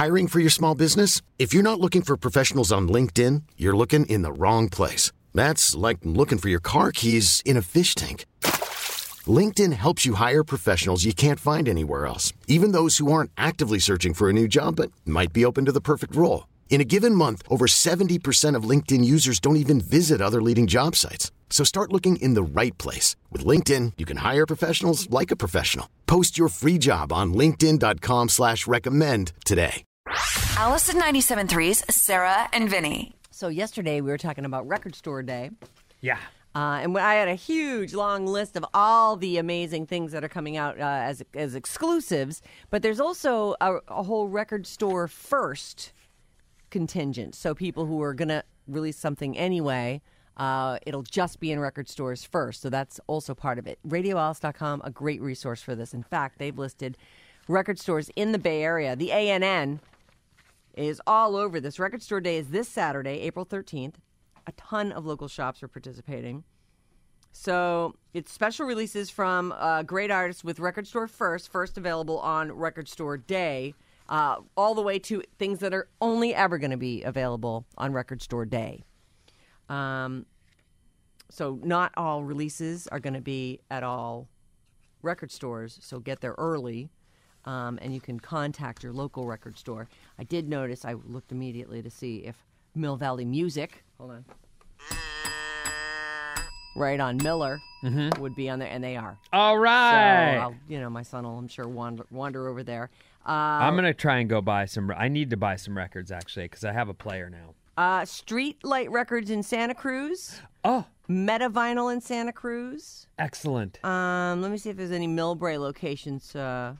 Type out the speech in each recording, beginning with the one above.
Hiring for your small business? If you're not looking for professionals on LinkedIn, you're looking in the wrong place. That's like looking for your car keys in a fish tank. LinkedIn helps you hire professionals you can't find anywhere else, even those who aren't actively searching for a new job but might be open to the perfect role. In a given month, over 70% of LinkedIn users don't even visit other leading job sites. So start looking in the right place. With LinkedIn, you can hire professionals like a professional. Post your free job on linkedin.com/recommend today. Allison 97.3's Sarah and Vinny. So yesterday we were talking about Record Store Day. Yeah. And I had a huge, long list of all the amazing things that are coming out as exclusives. But there's also a whole Record Store First contingent. So people who are going to release something anyway, it'll just be in record stores first. So that's also part of it. RadioAlice.com, a great resource for this. In fact, they've listed record stores in the Bay Area. The ANN is all over this. Record Store Day is this Saturday, April 13th. A ton of local shops are participating. So it's special releases from great artists with Record Store first available on Record Store Day, all the way to things that are only ever going to be available on Record Store Day. So not all releases are going to be at all record stores, so get there early, and you can contact your local record store. I did notice, I looked immediately to see if Mill Valley Music, hold on, right on Miller, would be on there, and they are. All right. So, my son will, I'm sure, wander over there. I'm going to try and go buy some. I need to buy some records, actually, because I have a player now. Street Light Records in Santa Cruz. Oh. Meta Vinyl in Santa Cruz. Excellent. Let me see if there's any Millbrae locations.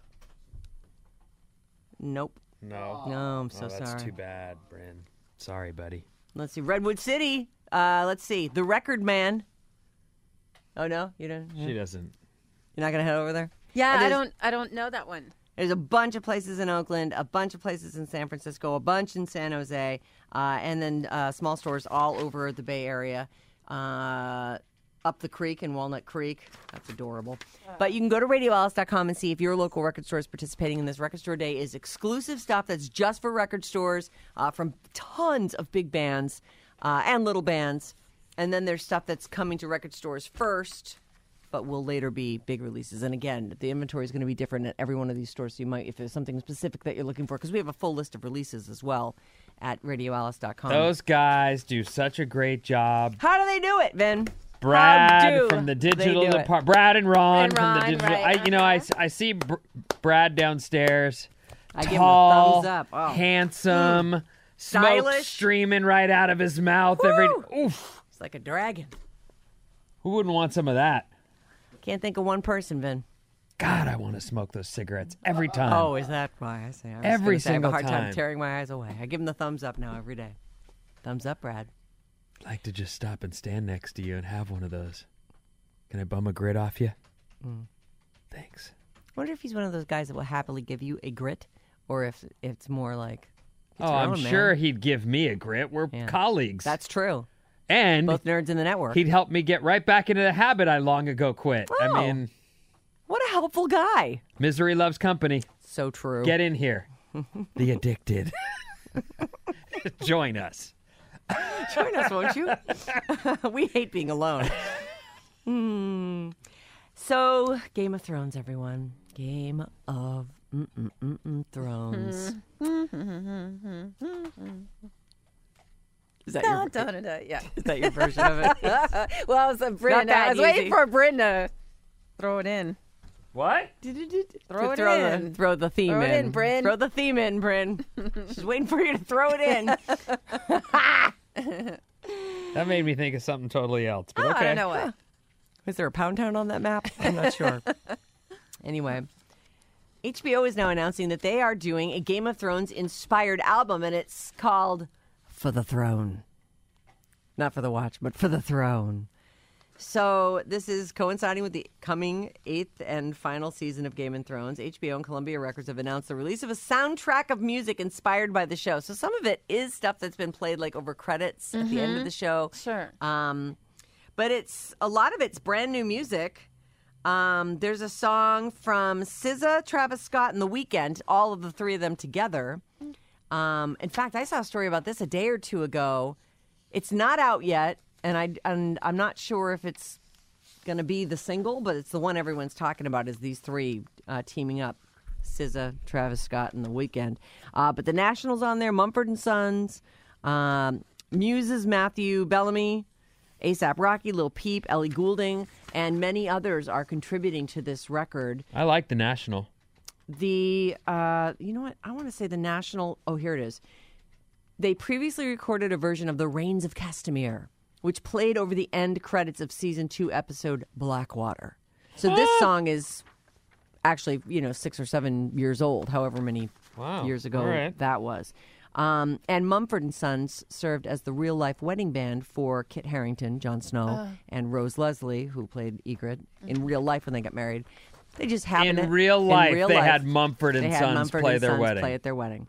Nope. No. No, I'm so sorry. That's too bad, Bryn. Sorry, buddy. Let's see. Redwood City. Let's see. The Record Man. Oh, no? You don't? She doesn't. You're not going to head over there? Yeah, I don't know that one. There's a bunch of places in Oakland, a bunch of places in San Francisco, a bunch in San Jose, and then small stores all over the Bay Area. Up the creek in Walnut Creek. That's adorable. But you can go to RadioAlice.com and see if your local record store is participating in this. Record Store Day is exclusive stuff that's just for record stores from tons of big bands and little bands. And then there's stuff that's coming to record stores first, but will later be big releases. And again, the inventory is going to be different at every one of these stores. So you might, if there's something specific that you're looking for, because we have a full list of releases as well at RadioAlice.com. Those guys do such a great job. How do they do it, Vin? Brad from the digital department. Brad and Ron from the digital. Right. I see Brad downstairs. I give him a Tall, thumbs up. Oh. Handsome, smoke Stylish. Streaming right out of his mouth. Oof. It's like a dragon. Who wouldn't want some of that? Can't think of one person, Vin. God, I want to smoke those cigarettes every time. Oh, is that why I say? I Every single I have a hard time time. tearing my eyes away. I give him the thumbs up now every day. Thumbs up, Brad. I'd like to just stop and stand next to you and have one of those. Can I bum a grit off you? Thanks. I wonder if he's one of those guys that will happily give you a grit, or if it's more like, it's Oh, your I'm own, sure man. he'd give me a grit. We're Yeah. colleagues. That's true. And Both nerds in the network. he'd help me get right back into the habit I long ago quit. Oh. I mean, What a helpful guy. misery loves company. So true. Get in here. The addicted. Join us. Join us, won't you? We hate being alone. So, Game of Thrones, everyone. Game of Thrones. Is that your? Yeah. Is that your version of it? Well, I was Bryn. that I was easy. waiting for Bryn to throw it in. What? Throw it in. Throw the theme Throw in. it in, Bryn. Throw the theme in, Bryn. She's waiting for you to throw it in. That made me think of something totally else. But okay. I don't know what. Is there a Pound Town on that map? I'm not sure. Anyway, HBO is now announcing that they are doing a Game of Thrones inspired album, and it's called For the Throne. Not for the watch, but for the throne. So this is coinciding with the coming 8th and final season of Game of Thrones. HBO and Columbia Records have announced the release of a soundtrack of music inspired by the show. So some of it is stuff that's been played like over credits at the end of the show. Sure. But a lot of it's brand new music. There's a song from SZA, Travis Scott, and The Weeknd, all of the three of them together. In fact, I saw a story about this a day or two ago. It's not out yet, and I'm not sure if it's going to be the single, but it's the one everyone's talking about is these three teaming up. SZA, Travis Scott, and The Weeknd. But the National's on there, Mumford & Sons, Muse's Matthew Bellamy, A$AP Rocky, Lil Peep, Ellie Goulding, and many others are contributing to this record. I like the National. You know what? I want to say the National. Oh, here it is. They previously recorded a version of The Rains of Castamere, which played over the end credits of season 2 episode Blackwater. So this song is actually, 6 or 7 years old, however many years ago that was. And Mumford & Sons served as the real-life wedding band for Kit Harington, Jon Snow, and Rose Leslie, who played Ygritte, in real life when they got married. They just happened in real life, they had Mumford & Sons play their wedding. Play at their wedding.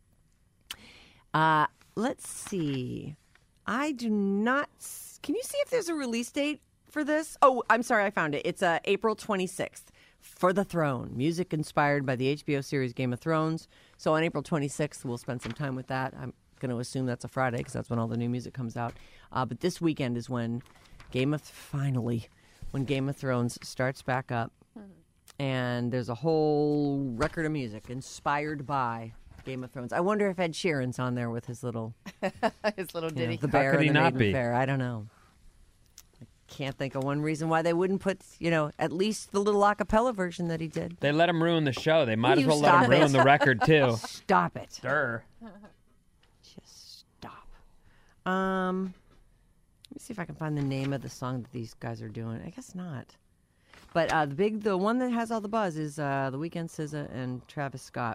Let's see. I do not... Can you see if there's a release date for this? Oh, I'm sorry, I found it. It's April 26th. For the Throne, music inspired by the HBO series Game of Thrones. So on April 26th, we'll spend some time with that. I'm going to assume that's a Friday because that's when all the new music comes out. But this weekend is when Game of Thrones starts back up. And there's a whole record of music inspired by Game of Thrones. I wonder if Ed Sheeran's on there with his little ditty. The Bear How could and he the not Maiden be? Fair. I don't know. Can't think of one reason why they wouldn't put, at least the little a cappella version that he did. They let him ruin the show. They might Will as well you let him stop it? ruin the record, too. Stop it. Sure. Just stop. Let me see if I can find the name of the song that these guys are doing. I guess not. But the one that has all the buzz is The Weeknd, SZA, and Travis Scott.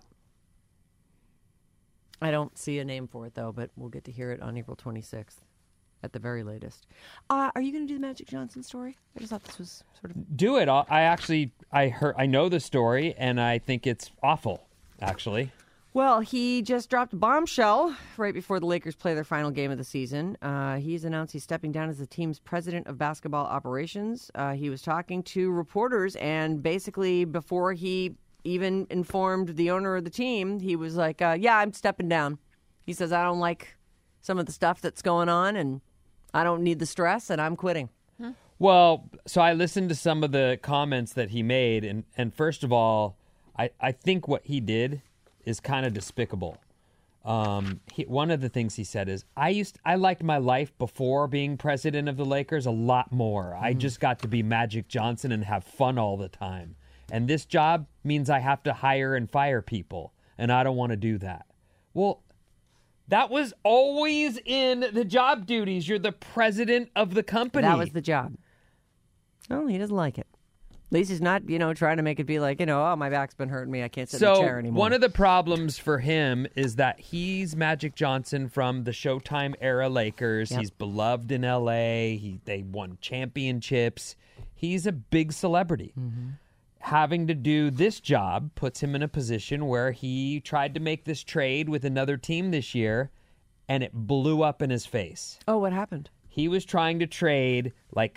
I don't see a name for it, though, but we'll get to hear it on April 26th. At the very latest. Are you going to do the Magic Johnson story? I just thought this was sort of... Do it. I know the story, and I think it's awful, actually. Well, he just dropped a bombshell right before the Lakers play their final game of the season. He's announced he's stepping down as the team's president of basketball operations. He was talking to reporters, and basically before he even informed the owner of the team, he was like, yeah, I'm stepping down. He says, I don't like some of the stuff that's going on, and I don't need the stress, and I'm quitting. Well, so I listened to some of the comments that he made, and first of all, I think what he did is kind of despicable. One of the things he said is, I liked my life before being president of the Lakers a lot more. I just got to be Magic Johnson and have fun all the time. And this job means I have to hire and fire people, and I don't want to do that. Well, that was always in the job duties. You're the president of the company. That was the job. Oh, he doesn't like it. At least he's not, trying to make it be like, oh, my back's been hurting me. I can't sit in the chair anymore. One of the problems for him is that he's Magic Johnson from the Showtime era Lakers. Yep. He's beloved in L.A. They won championships. He's a big celebrity. Mm-hmm. Having to do this job puts him in a position where he tried to make this trade with another team this year, and it blew up in his face. Oh, what happened? He was trying to trade,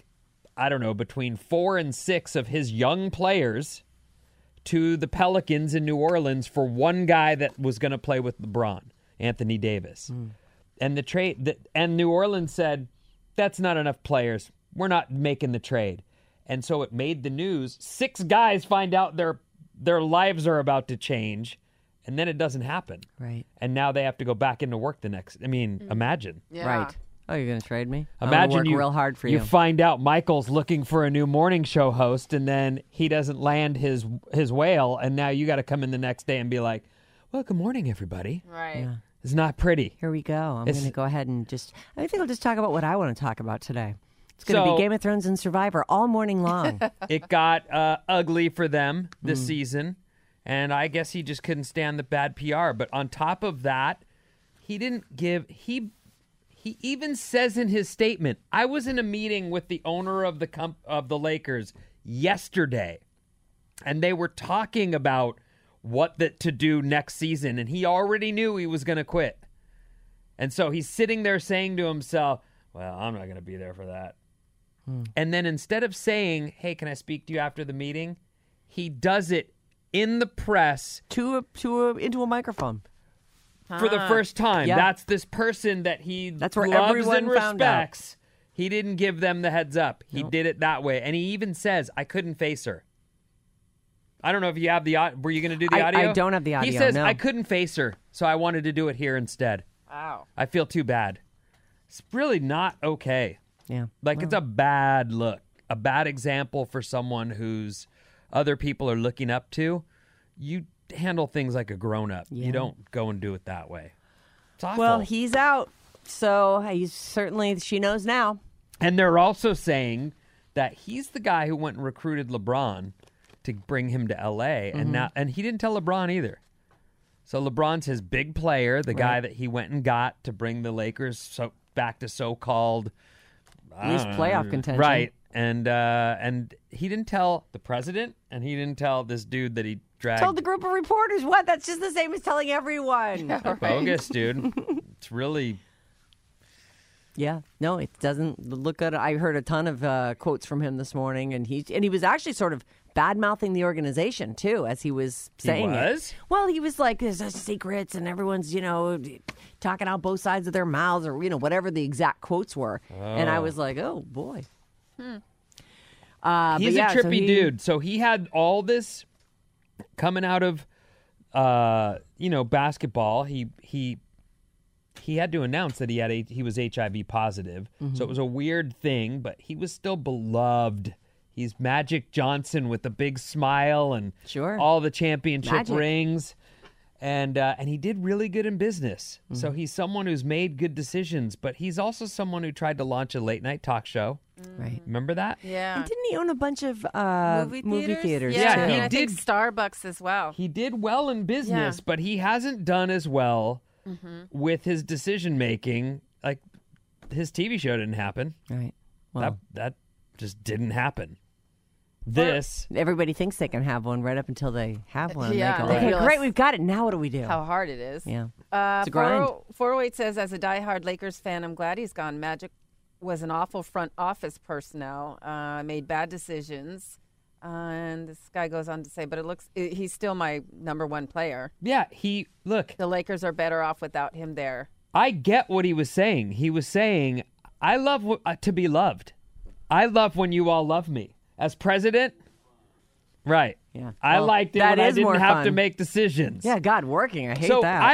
between 4 and 6 of his young players to the Pelicans in New Orleans for one guy that was going to play with LeBron, Anthony Davis. And the trade, and New Orleans said, that's not enough players. We're not making the trade. And so it made the news. 6 guys find out their lives are about to change, and then it doesn't happen. Right. And now they have to go back into work imagine. Yeah. Right. Oh, you're going to trade me? Imagine I'm gonna work real hard for you. You find out Michael's looking for a new morning show host, and then he doesn't land his whale, and now you got to come in the next day and be like, well, good morning, everybody. Right. Yeah. It's not pretty. Here we go. I'm going to go ahead and I think I'll just talk about what I want to talk about today. It's going to be Game of Thrones and Survivor all morning long. It got ugly for them this season, and I guess he just couldn't stand the bad PR. But on top of that, he didn't give... He even says in his statement, I was in a meeting with the owner of the Lakers yesterday, and they were talking about what to do next season, and he already knew he was going to quit. And so he's sitting there saying to himself, well, I'm not going to be there for that. And then instead of saying, hey, can I speak to you after the meeting? He does it in the press. Into a microphone. for the first time. Yeah. That's this person that he That's where loves everyone and found out. respects. He didn't give them the heads up. He did it that way. And he even says, I couldn't face her. I don't know if you have the were you going to do the audio? I don't have the audio, He says, no. I couldn't face her, so I wanted to do it here instead. Wow. I feel too bad. It's really not okay. Yeah. Like, it's a bad look, a bad example for someone who's other people are looking up to. You handle things like a grown-up. Yeah. You don't go and do it that way. It's awful. Well, he's out. So he's certainly, she knows now. And they're also saying that he's the guy who went and recruited LeBron to bring him to L.A. And he didn't tell LeBron either. So LeBron's his big player, the guy that he went and got to bring the Lakers back to so-called At least playoff contention. right. And he didn't tell the president, and he didn't tell this dude that he dragged. Told the group of reporters. What? That's just the same as telling everyone. Bogus, dude. It's really. Yeah, no, it doesn't look good. I heard a ton of quotes from him this morning, and he was actually sort of bad-mouthing the organization, too, as he was saying was? it. Well, he was like, there's secrets, and everyone's, talking out both sides of their mouths, or, whatever the exact quotes were. And I was like, oh, boy. He's but a yeah, so trippy dude. So he had all this coming out of, basketball. He had to announce that he was HIV positive. So it was a weird thing, but he was still beloved. He's Magic Johnson with a big smile and Sure. all the championship Magic. rings. And he did really good in business. So he's someone who's made good decisions, but he's also someone who tried to launch a late night talk show. Right. Remember that? Yeah. And didn't he own a bunch of movie theaters? Yeah, too? and he I think did. Starbucks as well. He did well in business, Yeah. but he hasn't done as well with his decision making. Like, his TV show didn't happen. Right. Well, That just didn't happen. This everybody thinks they can have one right up until they have one. And Yeah, they go, they okay, realize great, we've got it. Now what do we do? How hard it is. Yeah. It's a grind. 408 says, as a diehard Lakers fan, I'm glad he's gone. Magic was an awful front office personnel, made bad decisions. And this guy goes on to say, but he's still my number one player. look, The Lakers are better off without him there. I get what he was saying. He was saying, I love to be loved. I love when you all love me. As president, right. Yeah. I Well, liked it that when I is didn't more have to fun. make decisions. Yeah, God, working. I hate so that.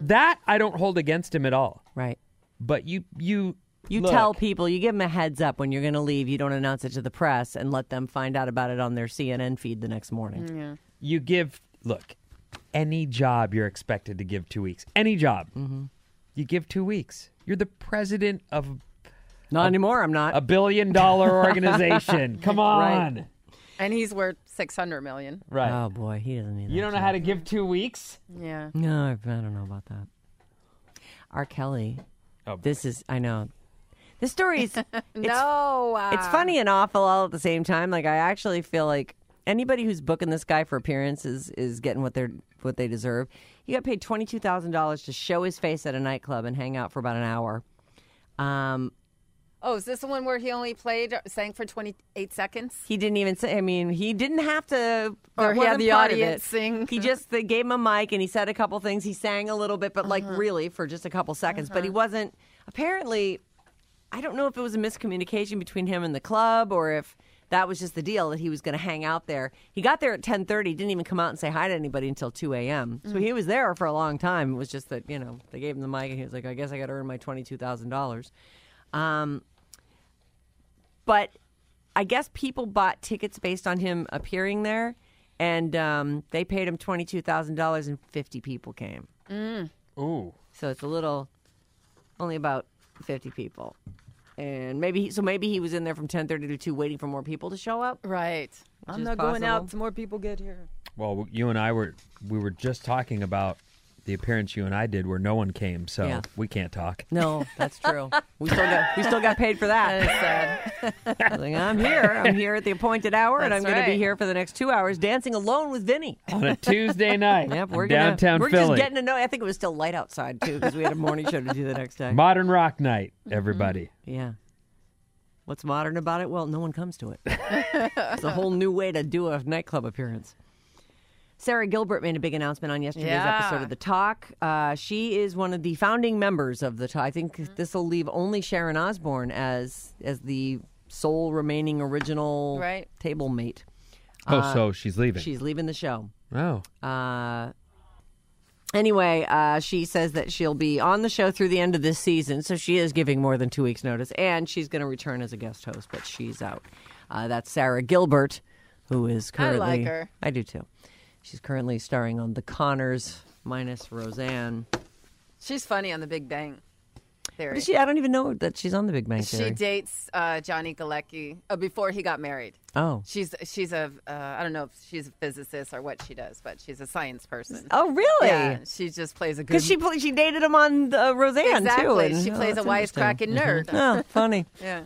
I don't hold against him at all. Right. But you look, tell people, you give them a heads up when you're going to leave. You don't announce it to the press and let them find out about it on their CNN feed the next morning. you give, look, any job you're expected to give 2 weeks. Any job. You give 2 weeks. You're the president of Not anymore, I'm not. a $1 billion organization. Come on. Right. And he's worth $600 million. Right. Oh, boy, he doesn't need that. You don't know how to give 2 weeks? Yeah. No, I don't know about that. R. Kelly. Oh, This is, I know. This story is, It's funny and awful all at the same time. Like, I actually feel like anybody who's booking this guy for appearances is getting what they deserve. He got paid $22,000 to show his face at a nightclub and hang out for about an hour. Oh, is this the one where he only sang for 28 seconds? He didn't even say. I mean, he didn't have to. Or that he had wasn't the part of audience it. sing. He just they gave him a mic and he said a couple things. He sang a little bit, but like really for just a couple seconds. But he wasn't. Apparently, I don't know if it was a miscommunication between him and the club or if that was just the deal that he was going to hang out there. He got there at 10:30. Didn't even come out and say hi to anybody until 2 a.m. So he was there for a long time. It was just that they gave him the mic and he was like, I guess I got to earn my $22,000. But I guess people bought tickets based on him appearing there, and they paid him $22,000, and 50 people came. Ooh. So it's only about 50 people, and maybe he was in there from 10:30 to 2, waiting for more people to show up. Right. I'm is not going out possible. till more people get here. Well, you and I were just talking about the appearance you and I did where no one came, so Yeah. we can't talk. No, that's true. we still got paid for that. That is sad. I was like, I'm here at the appointed hour, and I'm That's going to be right. here for the next 2 hours, dancing alone with Vinny. On a Tuesday night Yep, in we're downtown We're Philly. just getting to know. I think it was still light outside too because we had a morning show to do the next day. Modern rock night, everybody. Yeah. What's modern about it? Well, no one comes to it. It's a whole new way to do a nightclub appearance. Sarah Gilbert made a big announcement on yesterday's Yeah. episode of The Talk. She is one of the founding members of The Talk. I think this will leave only Sharon Osbourne as the sole remaining original Right. table mate. So she's leaving. She's leaving the show. Oh. Anyway, she says that she'll be on the show through the end of this season, so she is giving more than 2 weeks' notice, and she's going to return as a guest host, but she's out. That's Sarah Gilbert, who is currently... I like her. I do, too. She's currently starring on The Connors minus Roseanne. She's funny on The Big Bang Theory. Is she? I don't even know that she's on The Big Bang Theory. She dates Johnny Galecki before he got married. Oh. She's a I don't know if she's a physicist or what she does, but she's a science person. Oh, really? Yeah, she just plays a good. Because she dated him on Roseanne, exactly. too. And, She plays a that's interesting. wisecracking nerd. Oh, funny. Yeah.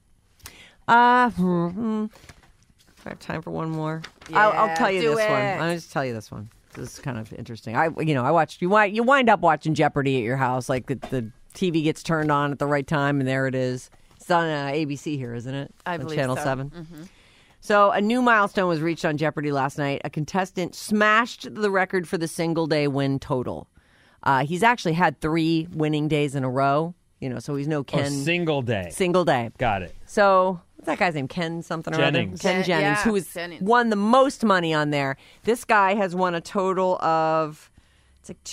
I have time for one more. I'll Yeah, tell you do this one. it. I'll just tell you this one. This is kind of interesting. I watched. You wind up watching Jeopardy at your house. Like the TV gets turned on at the right time, and there it is. It's on ABC here, isn't it? I On believe Channel so. 7. Mm-hmm. So a new milestone was reached on Jeopardy last night. A contestant smashed the record for the single day win total. He's actually had 3 winning days in a row. So he's no Ken. Single day. Single day. Got it. So what's that guy's name? Ken something or other? Jennings. Ken Jennings, Yeah, who has Jennings. won the most money on there. This guy has won a total of it's like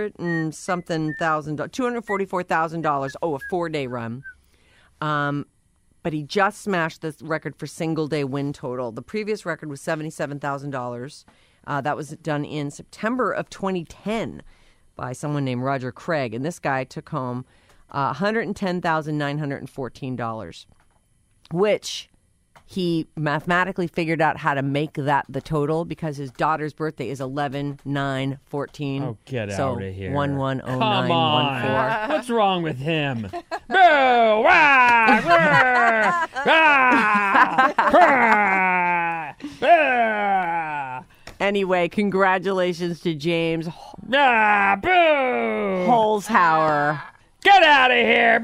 $244,000. Oh, a 4-day run. But he just smashed the record for single day win total. The previous record was $77,000. That was done in September of 2010 by someone named Roger Craig, and this guy took home $110,914, which he mathematically figured out how to make that the total because his daughter's birthday is 11/9/14. Oh, get so out of here. 110914. Come on. What's wrong with him? Boo! Wah! Wah! Ah! Ah! Anyway, congratulations to James Ah! Boo! Holzhauer. Get out of here!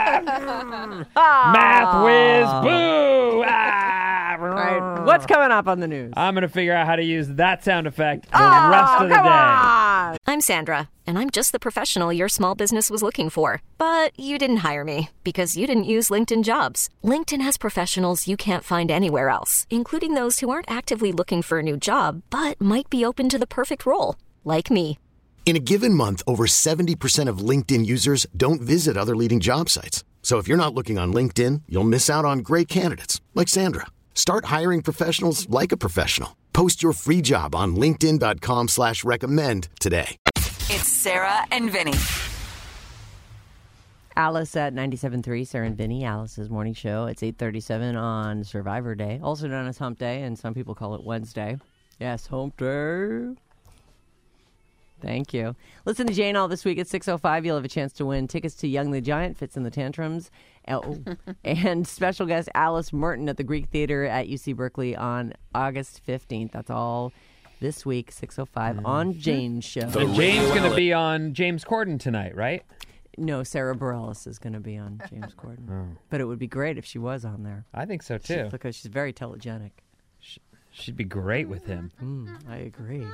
Math whiz! Boo! Ah! All right, what's coming up on the news? I'm going to figure out how to use that sound effect the rest of the come day. on! I'm Sandra, and I'm just the professional your small business was looking for. But you didn't hire me because you didn't use LinkedIn Jobs. LinkedIn has professionals you can't find anywhere else, including those who aren't actively looking for a new job, but might be open to the perfect role, like me. In a given month, over 70% of LinkedIn users don't visit other leading job sites. So if you're not looking on LinkedIn, you'll miss out on great candidates like Sandra. Start hiring professionals like a professional. Post your free job on linkedin.com/recommend today. It's Sarah and Vinny. Alice at 97.3, Sarah and Vinny, Alice's morning show. It's 8:37 on Survivor Day, also known as Hump Day, and some people call it Wednesday. Yes, Hump Day. Thank you. Listen to Jane all this week at 6:05. You'll have a chance to win tickets to Young the Giant, Fits in the Tantrums, and special guest Alice Merton at the Greek Theater at UC Berkeley on August 15th. That's all this week, 6:05 on Jane's show. And Jane's going to be on James Corden tonight, right? No, Sarah Bareilles is going to be on James Corden. But it would be great if she was on there I think so, too. because she's very telegenic. She'd be great with him. I agree.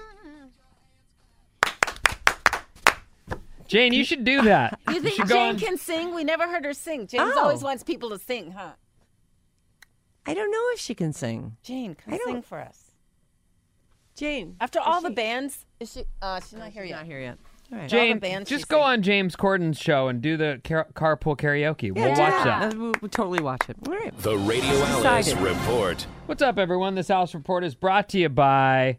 Jane, you should do that. You think should go Jane on- can sing? We never heard her sing. James Oh. always wants people to sing, huh? I don't know if she can sing. Jane, come I don't- sing for us. Jane. After all the bands, is she? She's not here She's yet. not here yet. All right. Jane, bands just she go sings. on James Corden's show and do the carpool karaoke. We'll do watch that. We'll totally watch it. All right. The Radio Alice Excited. Report. What's up, everyone? This Alice Report is brought to you by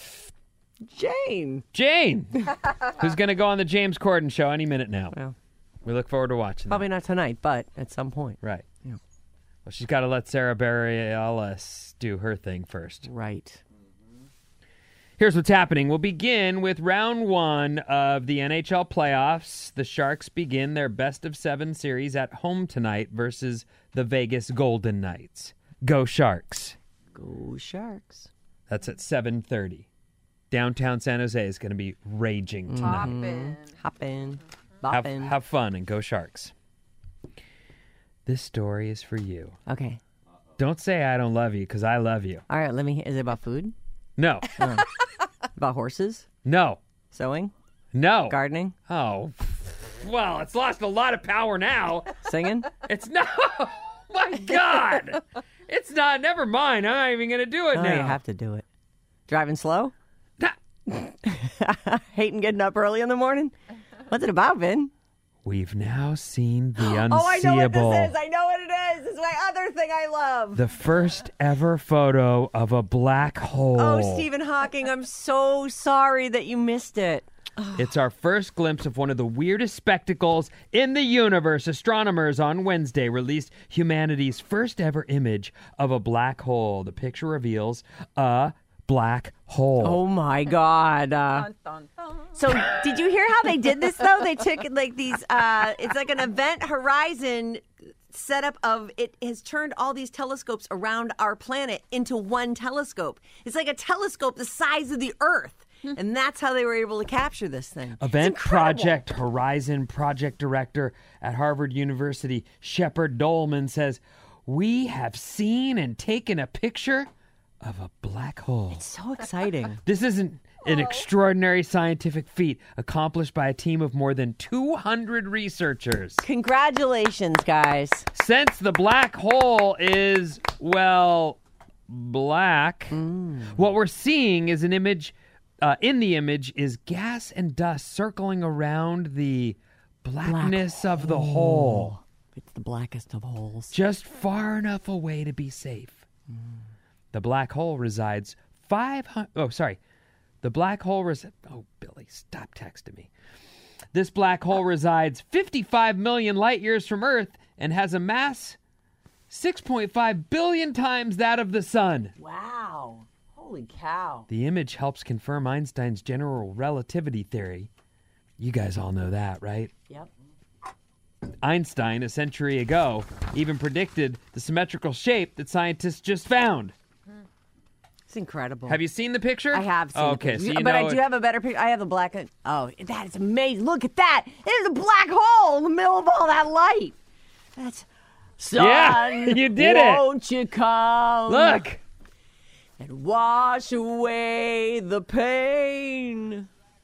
Jane. Jane, who's going to go on the James Corden show any minute now. Well, We look forward to watching that. probably not tonight, but at some point. Right. Yeah. Well, she's got to let Sarah Bareilles do her thing first. Right. Here's what's happening. We'll begin with round 1 of the NHL playoffs. The Sharks begin their best-of-7 series at home tonight versus the Vegas Golden Knights. Go Sharks. Go Sharks. That's at 7:30. Downtown San Jose is going to be raging tonight. Hoppin'. Have, Boppin'. have fun and go Sharks. This story is for you. Okay. Don't say I don't love you, because I love you. All right, is it about food? No. About horses? No. Sewing? No. Gardening? Oh. Well, it's lost a lot of power now. Singing? It's no. My God. It's not. Never mind. I'm not even going to do it Oh, now. you have to do it. Driving slow? Nah. Hating getting up early in the morning? What's it about, Vin? We've now seen the unseeable. Oh, I know what this is. I know what it is. It's my other thing I love. The first ever photo of a black hole. Oh, Stephen Hawking, I'm so sorry that you missed it. It's our first glimpse of one of the weirdest spectacles in the universe. Astronomers on Wednesday released humanity's first ever image of a black hole. The picture reveals a black hole. Oh, my God. Dun, dun, dun. So did you hear how they did this, though? They took like these, it's like an Event Horizon setup of, it has turned all these telescopes around our planet into one telescope. It's like a telescope the size of the Earth. And that's how they were able to capture this thing. Event It's incredible. Project Horizon project director at Harvard University, Shepard Dolman, says, "We have seen and taken a picture of a black hole." So exciting. This isn't an extraordinary scientific feat accomplished by a team of more than 200 researchers. Congratulations, guys. Since the black hole is, well, black, what we're seeing is an image. In the image is gas and dust circling around the blackness of the hole, It's the blackest of holes. just far enough away to be safe. The black hole resides 500. Oh, sorry. The black hole Oh, Billy, stop texting me. This black hole resides 55 million light years from Earth and has a mass 6.5 billion times that of the sun. Wow. Holy cow. The image helps confirm Einstein's general relativity theory. You guys all know that, right? Yep. Einstein, a century ago, even predicted the symmetrical shape that scientists just found. It's incredible. Have you seen the picture? I have seen Oh, the okay, picture. so you But know I do have a better picture. I have the black. Oh, that is amazing. Look at that. There's a black hole in the middle of all that light. That's... Sun, Yeah, you did it. Won't you come? Look! And wash away the pain.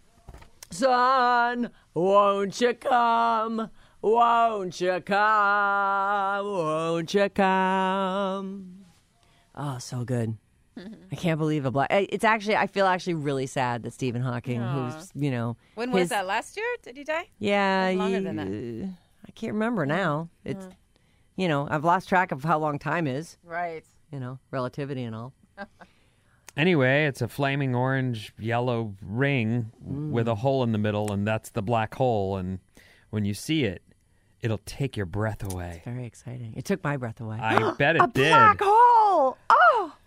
Sun, won't you come? Won't you come? Won't you come? Oh, so good. I can't believe a black. It's actually, I feel actually really sad that Stephen Hawking, who's, you know. When was that? Last year? Did he die? Yeah. It was longer than that. I can't remember now. It's, you know, I've lost track of how long time is, Right. you know, relativity and all. Anyway, it's a flaming orange yellow ring with a hole in the middle, and that's the black hole. And when you see it, it'll take your breath away. Very exciting. It took my breath away. I bet it a did. black hole. Oh.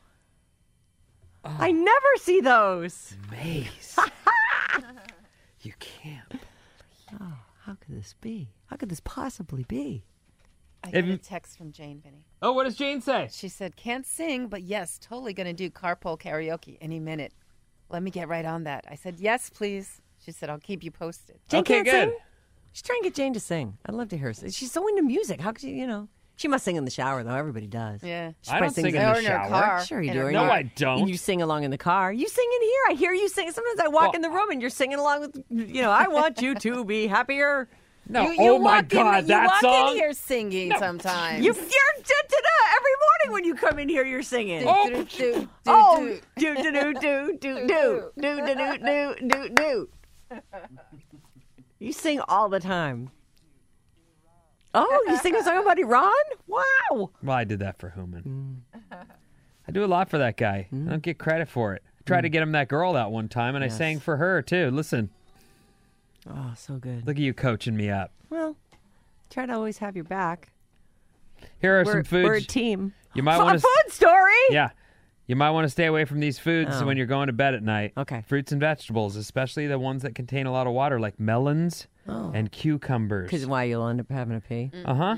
I never see those. Maze. You can't. How could this be? How could this possibly be? I got a text from Jane, Vinny. Oh, what does Jane say? She said, can't sing, but yes, totally going to do carpool karaoke any minute. Let me get right on that. I said, yes, please. She said, I'll keep you posted. Jane Okay, can't good. sing? She's trying to get Jane to sing. I'd love to hear her sing. She's so into music. How could she, you know? She must sing in the shower, though. Everybody does. Yeah. She I probably don't sings sing in Or the in her shower. car. Sure you In do. her And No, car. I don't. And you sing along in the car. You sing in here. I hear you sing. Sometimes I walk in the room and you're singing along with, you know, I want you to be happier. No, You oh my walk God, in, that you walk song. in here singing sometimes. You're every morning when you come in here, you're singing. Do, do, do, Oh, do. do do do do do do do do do do do. You sing all the time. Oh, you sing a song about Iran? Wow. Well, I did that for Human. I do a lot for that guy. I don't get credit for it. I tried to get him that girl that one time, and I sang for her, too. Listen, Oh, so good. look at you coaching me up. Well, try to always have your back. Here are We're, some foods. we're a team. You might A want to... food story. Yeah. You might want to stay away from these foods Oh. when you're going to bed at night. Okay. Fruits and vegetables, especially the ones that contain a lot of water, like melons and cucumbers. Because why you'll end up having to pee. Uh-huh.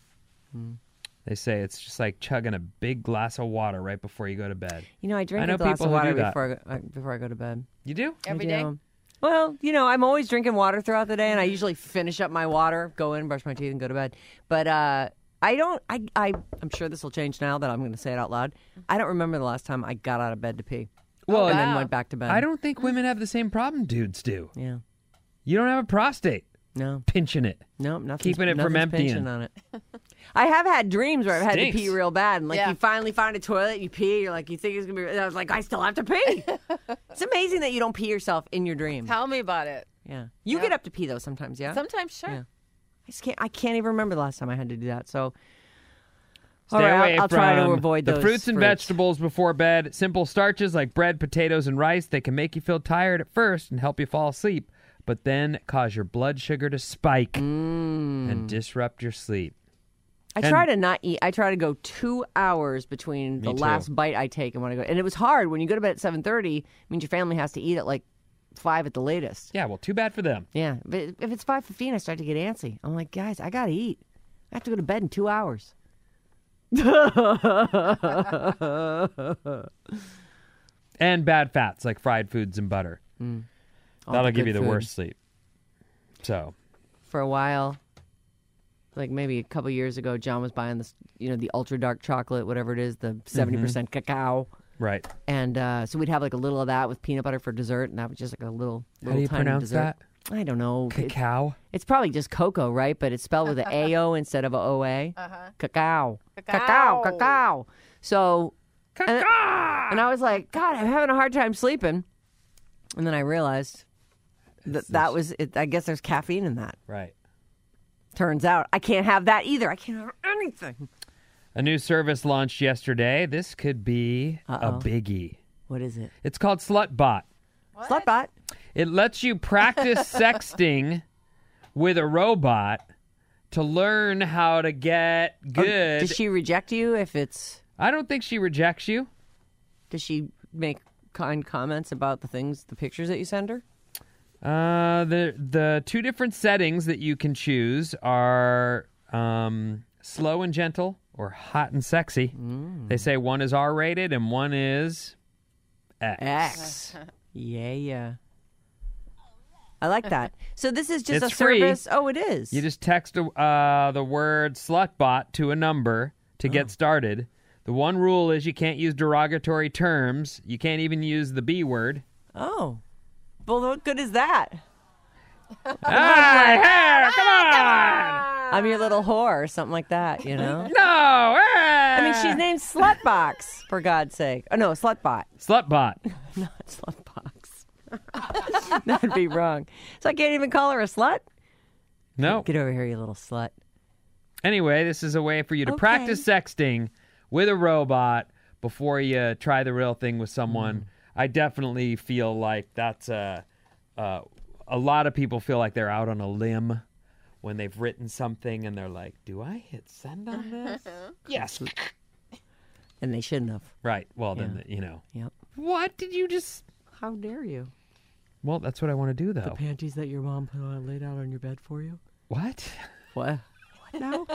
They say it's just like chugging a big glass of water right before you go to bed. You know, I drink I know a glass people of who water do that. before I go to bed. You do? Every I day? do. Well, you know, I'm always drinking water throughout the day, and I usually finish up my water, go in, brush my teeth, and go to bed. But I don't. I'm sure this will change now that I'm going to say it out loud. I don't remember the last time I got out of bed to pee. Well, and then wow. went back to bed. I don't think women have the same problem dudes do. Yeah. You don't have a prostate No. pinching it. No, nothing. Keeping it from emptying. on it. I have had dreams where I've had to Stinks. pee real bad, and like Yeah. you finally find a toilet, you pee, you're like, you think it's gonna be. And I was like, I still have to pee. It's amazing that you don't pee yourself in your dream. Tell me about it. Yeah, you Yeah. get up to pee though sometimes. Yeah, Sometimes, sure. Yeah. I can't even remember the last time I had to do that. So, Stay all right, away I'll try to from avoid the those fruits and vegetables before bed. Simple starches like bread, potatoes, and rice. They can make you feel tired at first and help you fall asleep, but then cause your blood sugar to spike and disrupt your sleep. I try to not eat. I try to go 2 hours between the too. last bite I take and when I go. And it was hard when you go to bed at 7:30. It means your family has to eat at like 5 at the latest. Yeah, well, too bad for them. Yeah, but if it's 5:15, I start to get antsy. I'm like, guys, I gotta eat. I have to go to bed in 2 hours. And bad fats like fried foods and butter. All That'll the give good you the food. worst sleep. So, For a while, like maybe a couple years ago, John was buying this, the ultra dark chocolate, whatever it is, the 70% cacao. right. And so we'd have like a little of that with peanut butter for dessert, and that was just like a little How do you tiny pronounce dessert. that? I don't know. Cacao? It's probably just cocoa, right? But it's spelled with an A-O instead of a O-A. Cacao. Cacao. Cacao. So, and I was like, God, I'm having a hard time sleeping. And then I realized that was it. I guess there's caffeine in that. Right. Turns out I can't have that either. I can't have anything. A new service launched yesterday. This could be a biggie. What is it? It's called Slutbot. Slutbot. It lets you practice sexting with a robot to learn how to get good. Does she reject you if it's... I don't think she rejects you. Does she make kind comments about the pictures that you send her? The two different settings that you can choose are slow and gentle or hot and sexy. They say one is R-rated and one is X. Yeah. I like that. So this is just It's a free. service. Oh, it is. You just text the word slutbot to a number to get started. The one rule is you can't use derogatory terms. You can't even use the B word. Oh. Well, what good is that? Hey, come on! I'm your little whore or something like that, No! I mean, she's named Slutbox, for God's sake. Oh, no, Slutbot. Slutbot. Not Slutbox. That'd be wrong. So I can't even call her a slut? No. Get over here, you little slut. Anyway, this is a way for you to Okay. practice sexting with a robot before you try the real thing with someone. I definitely feel like that's a lot of people feel like they're out on a limb when they've written something and they're like, do I hit send on this? Yes. And they shouldn't have. Right. Well, Yeah. then, Yep. What did you just... How dare you? Well, that's what I want to do, though. Panties that your mom put on laid out on your bed for you? What? What? What now?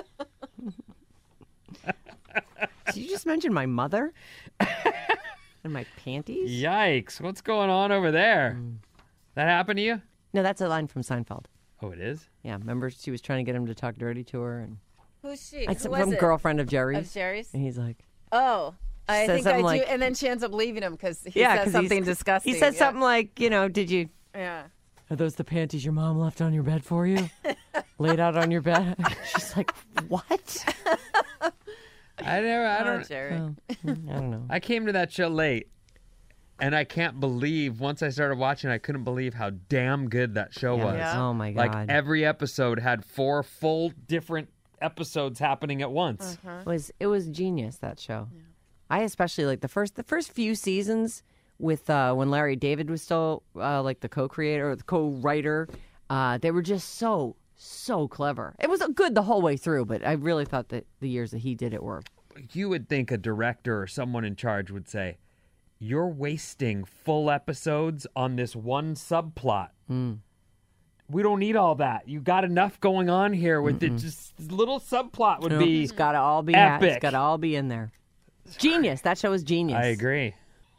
Did you just mention my mother? And my panties? Yikes. What's going on over there? That happened to you? No, that's a line from Seinfeld. Oh, it is? Yeah, remember she was trying to get him to talk dirty to her, and Who's she? it's Who some was it? girlfriend of Jerry's. Of Jerry's? And he's like, Oh, I Says think I something do. like- And then she ends up leaving him because he yeah, says 'cause something he's- disgusting. He said Yeah. something like, did you? Yeah. Are those the panties your mom left on your bed for you? Laid out on your bed? She's like, what? I Oh, don't... Jerry. I don't know. I came to that show late, and I can't believe, once I started watching, I couldn't believe how damn good that show was. Yeah. Oh my Like, God. every episode had 4 full different episodes happening at once. It was genius, that show. I especially like the first few seasons with when Larry David was still like the co-creator or the co-writer. They were just so clever. It was good the whole way through, but I really thought that the years that he did it were. You would think a director or someone in charge would say, you're wasting full episodes on this one subplot. We don't need all that. You got enough going on here with it. Just this little subplot would be It's got to all be epic. It's got to all be in there. Genius. That show was genius. I agree.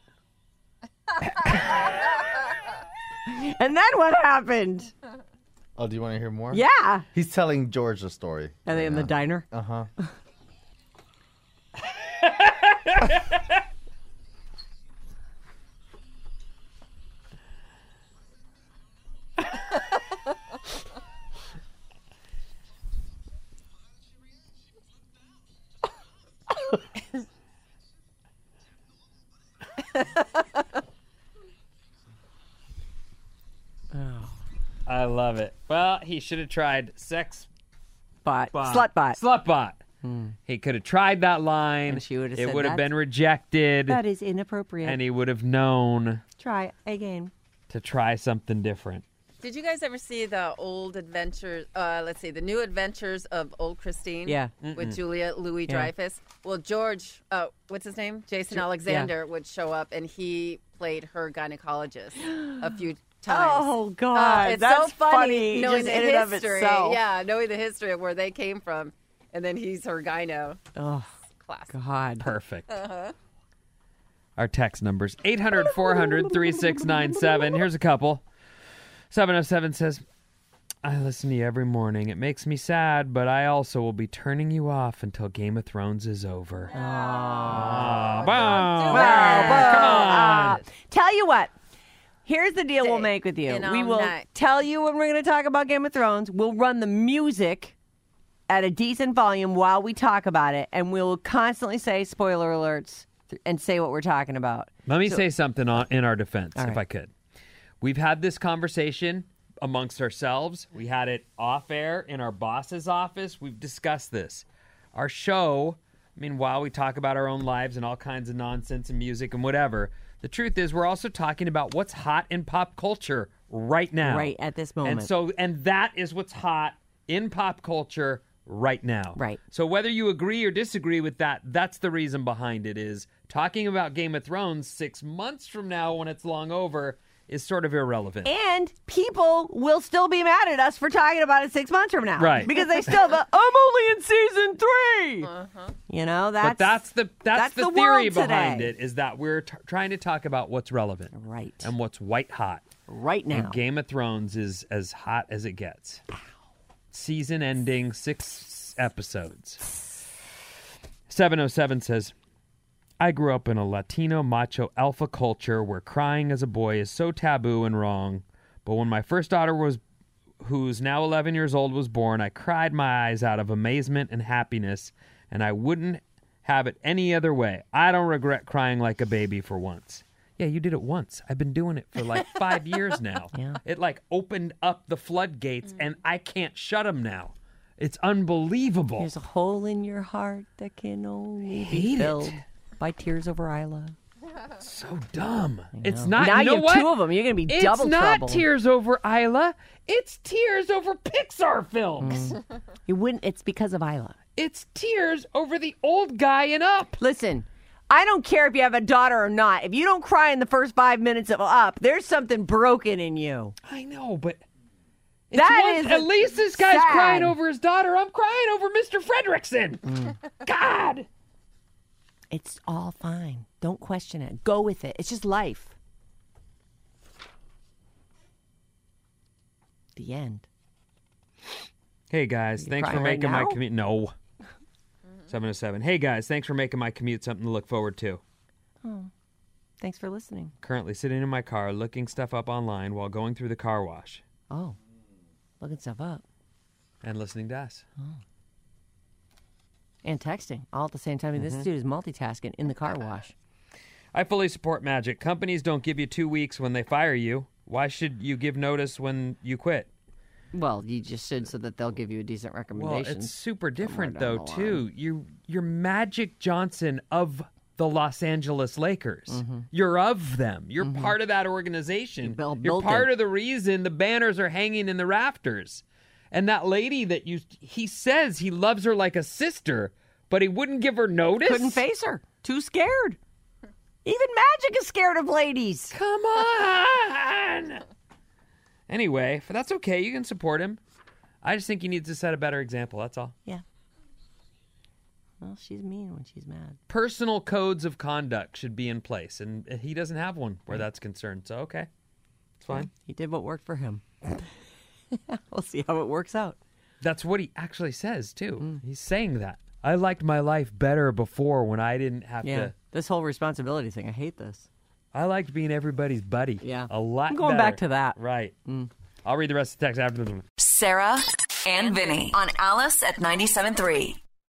And then what happened? Oh, do you want to hear more? Yeah. He's telling George the story. Are they in the diner? Uh-huh. I love it. Well, he should have tried sex Bot. bot. Slutbot. Slutbot. He could have tried that line. And she would have it said, would have been "That's- rejected. That is inappropriate. And he would have known Try again. to try something different. Did you guys ever see the old adventures? The New Adventures of Old Christine. Yeah. With Julia Louis-Dreyfus. Well, George, what's his name? Jason Alexander would show up, and he played her gynecologist a few times. Oh, God. It's that's so funny knowing just the in and of history. itself. Yeah, knowing the history of where they came from, and then he's her gyno. Oh, Classic. God. Perfect. Our text numbers 800-400-3697. Here's a couple. 707 says, I listen to you every morning. It makes me sad, but I also will be turning you off until Game of Thrones is over. Don't do Wow, Come on. Tell you what. Here's the deal we'll Stay make with you. in We all will night. tell you when we're going to talk about Game of Thrones. We'll run the music at a decent volume while we talk about it, and we'll constantly say spoiler alerts and say what we're talking about. Let me say something in our defense, All if right. I could. We've had this conversation amongst ourselves. We had it off air in our boss's office. We've discussed this. Our show, while we talk about our own lives and all kinds of nonsense and music and whatever, the truth is we're also talking about what's hot in pop culture right now. Right at this moment. And that is what's hot in pop culture right now. Right. So whether you agree or disagree with that, that's the reason behind it, is talking about Game of Thrones 6 months from now when it's long over is sort of irrelevant. And people will still be mad at us for talking about it 6 months from now. Right. Because they still go, I'm only in season 3. You know, But that's the theory world behind today. it, is that we're trying to talk about what's relevant. Right. And what's white hot. Right now. And Game of Thrones is as hot as it gets. Season ending, 6 episodes. 707 says, I grew up in a Latino macho alpha culture where crying as a boy is so taboo and wrong. But when my first daughter who's now 11 years old, was born, I cried my eyes out of amazement and happiness, and I wouldn't have it any other way. I don't regret crying like a baby for once. Yeah, you did it once. I've been doing it for like 5 years now. Yeah. It opened up the floodgates, and I can't shut them now. It's unbelievable. There's a hole in your heart that can only be Hate it. filled by tears over Isla. So dumb. It's not. Now you know you have what? two of them. You're going to be It's double not trouble. tears over Isla. It's tears over Pixar films. You wouldn't. It's because of Isla. It's tears over the old guy in Up. Listen, I don't care if you have a daughter or not. If you don't cry in the first 5 minutes of Up, there's something broken in you. I know, but it's That is at least this guy's sad. crying over his daughter. I'm crying over Mr. Fredrickson. God. It's all fine. Don't question it. Go with it. It's just life. The end. Hey guys, You thanks for crying right making my now? commute. No. 707. Hey guys, thanks for making my commute something to look forward to. Thanks for listening. Currently sitting in my car looking stuff up online while going through the car wash Oh, looking stuff up. and listening to us. And texting all at the same time. This dude is multitasking in the car wash. I fully support Magic. Companies don't give you 2 weeks when they fire you. Why should you give notice when you quit? Well, you just should so that they'll give you a decent Well, recommendation. it's super different down though the too. You're Magic Johnson of the Los Angeles Lakers. You're of them. You're part of that organization. You're built part it. of the reason the banners are hanging in the rafters. And that lady that he says he loves her like a sister, but he wouldn't give her notice. Couldn't face her. Too scared. Even Magic is scared of ladies. Come on. Anyway, but that's okay. You can support him. I just think he needs to set a better example. That's all. Yeah. Well, she's mean when she's mad. Personal codes of conduct should be in place, and he doesn't have one where that's concerned. So, okay. It's fine. He did what worked for him. We'll see how it works out. That's what he actually says, too. He's saying that. I liked my life better before when I didn't have to. This whole responsibility thing, I hate this. I liked being everybody's buddy. Yeah. A lot I'm going better. back to that. Right. I'll read the rest of the text after the... Sarah and Vinny on Alice at 97.3.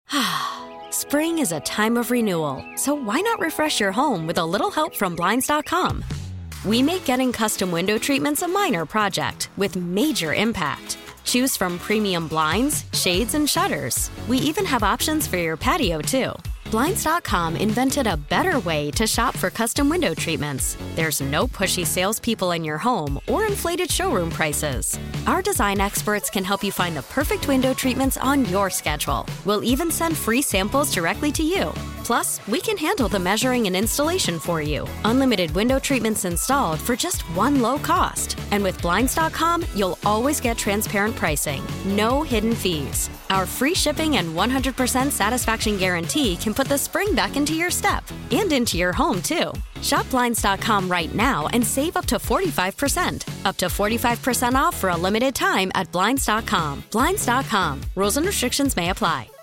Spring is a time of renewal, so why not refresh your home with a little help from Blinds.com? We make getting custom window treatments a minor project with major impact. Choose from premium blinds, shades, and shutters. We even have options for your patio, too. Blinds.com invented a better way to shop for custom window treatments. There's no pushy salespeople in your home or inflated showroom prices. Our design experts can help you find the perfect window treatments on your schedule. We'll even send free samples directly to you. Plus, we can handle the measuring and installation for you. Unlimited window treatments installed for just one low cost. And with Blinds.com, you'll always get transparent pricing. No hidden fees. Our free shipping and 100% satisfaction guarantee can put the spring back into your step and into your home, too. Shop Blinds.com right now and save up to 45%. Up to 45% off for a limited time at Blinds.com. Blinds.com. Rules and restrictions may apply.